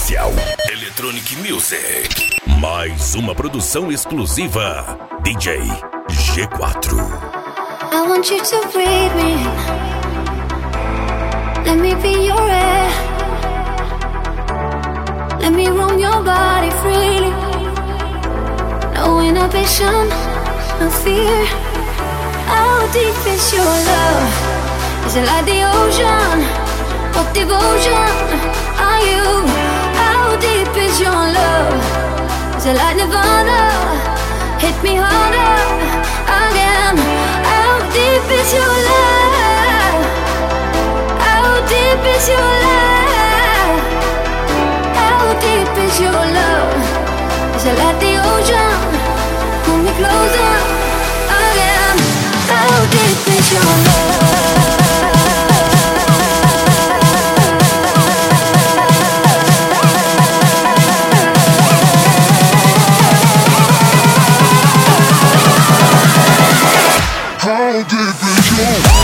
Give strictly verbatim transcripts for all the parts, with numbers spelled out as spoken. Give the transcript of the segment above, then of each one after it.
Especial Electronic Music. Mais uma produção exclusiva D J G quatro. I want you to breathe me. Let me be your air. Let me roam your body freely. No inhibition, no fear. How deep is your love? Is it like the ocean? What devotion are you? How deep is your love? Is it like Nirvana? Hit me harder again. How deep is your love? How deep is your love? How deep is your love? Is it like the ocean? Pull me closer again. How deep is your love? How deep is your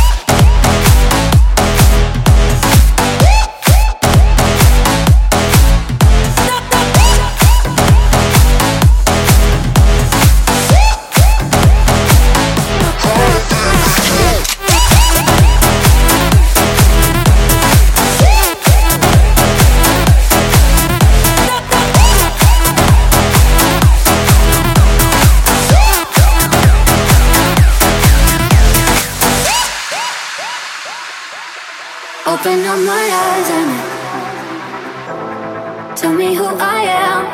Open up my eyes and tell me who I am.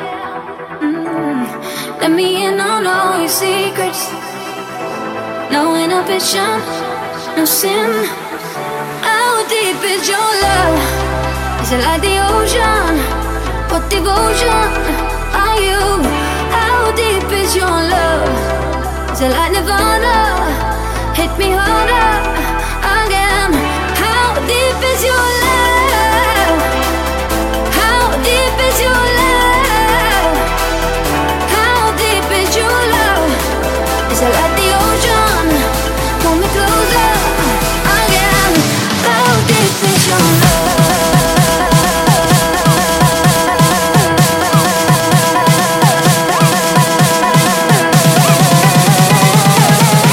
Mm. Let me in on all your secrets. No inhibition, no sin. How deep is your love? Is it like the ocean? What devotion are you? How deep is your love? Is it like Nirvana? Hit me harder again. How deep is your love? How deep is your love? How deep is your love? Is it like the ocean? Pull me closer again. How deep is your love?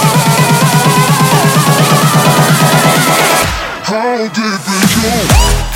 How deep is your